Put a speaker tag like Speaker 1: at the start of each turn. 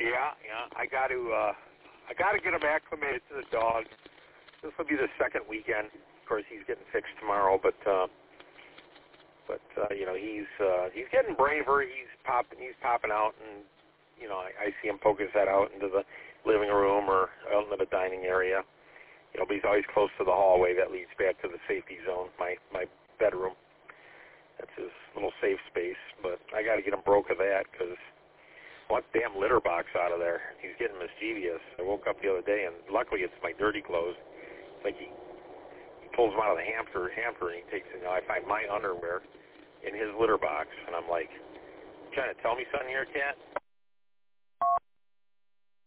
Speaker 1: Yeah. I got to get him acclimated to the dog. This will be the second weekend. Of course, he's getting fixed tomorrow, but you know, he's getting braver. He's popping out, and you know, I see him poke his head out into the living room or out into the dining area. You know, but he's always close to the hallway that leads back to the safety zone, my bedroom. That's his little safe space. But I got to get him broke of that because I want the damn litter box out of there. He's getting mischievous. I woke up the other day, and luckily it's my dirty clothes. It's like he pulls them out of the hamper, and he takes, you know, I find my underwear in his litter box, and I'm like, you trying to tell me something here, cat?